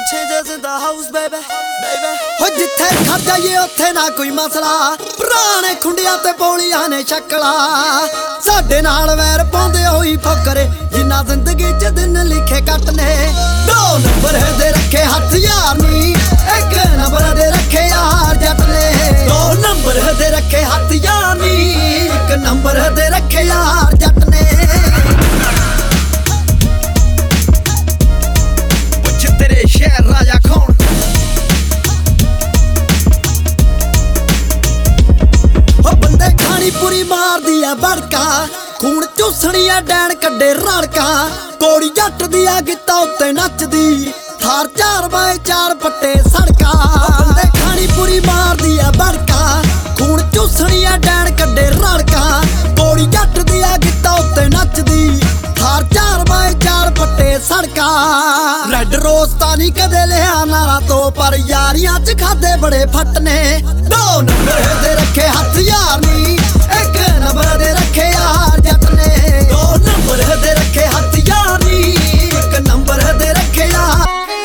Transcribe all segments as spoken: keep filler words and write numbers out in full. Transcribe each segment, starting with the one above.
changes in the house, baby, baby. ਹੋ ਜਿੱਥੇ ਖੜ ਜਾਈਏ ਉੱਥੇ ਨਾ ਕੋਈ ਮਸਲਾ, ਪੁਰਾਣੇ ਖੁੰਡਿਆਂ ਤੇ ਪੌਲੀਆਂ ਨੇ ਸ਼ਕਲਾ। ਸਾਡੇ ਨਾਲ ਵੈਰ ਪਾਉਂਦੇ ਹੋਈ ਫਕਰੇ, ਜਿੰਨਾ ਜ਼ਿੰਦਗੀ ਚ ਦਿਨ ਲਿਖੇ ਕੱਟ ਨੇ। ਦੋ ਨੰਬਰ ਦੇ ਰੱਖੇ ਹੱਥ ਯਾਰ ਨੀ, ਇੱਕ ਨੰਬਰ ਦੇ ਰੱਖੇ ਯਾਰ ਜੱਟ ਨੇ। ਦੋ ਨੰਬਰ ਦੇ ਰੱਖੇ ਹੱਥ ਯਾਰ ਨੀ, ਇੱਕ ਨੰਬਰ ਦੇ ਰੱਖੇ ਯਾਰ ਜੱਟ ਨੇ। तेरे शहर राजा कौन? हो बंदे खानी पूरी मार दिया बड़का, खून चूसनिया डैन कड्डे रड़का। कोड़ी जट दिया गीता उत्ते नचदी, थार चार बाय चार पट्टे सड़का। बंदे खानी पूरी मार दिया बड़का, खून चूसनिया डैन कड्डे रड़का। कोड़ी जट दिया गीता उत्ते नचदी, थार चार बाय चार पट्टे सड़का। रेड रोज ता नहीं कदे लिया नारा तो, पर यारियां च खादे बड़े फट ने। दो नंबर दे रखे हथ यार नी, एक नंबर दे रखे यार जट ने। दो नंबर दे रखे हथ यार नी, एक नंबर दे रखे यार।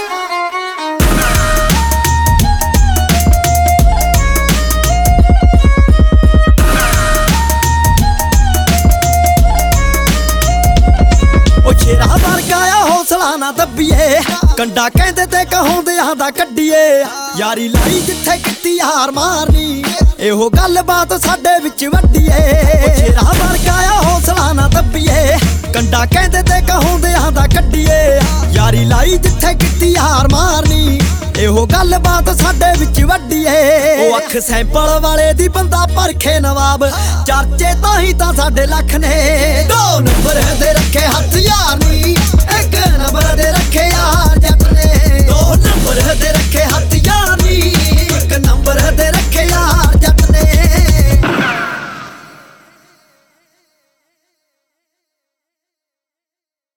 शेरा वर्गा आ हौसला ना दब्बीए, कंडा कहंदे ते कहाउंदियां दा कड्डीए। यारी लाई जिथे कित्ती हार मारनी, एहो गल बात साडे विच वड्डीए। शेरा वर्गा आ हौसला ना दब्बीए, कंडा कहंदे ते कहाउंदियां दा कड्डीए। यारी लाई जिथे कित्ती हार मारनी, एहो गल बात साडे विच वड्डीए। ओ अख सैंपल वाले दी बंदा परखे नवाब, चर्चे तां ही तां साडे लख ने। दो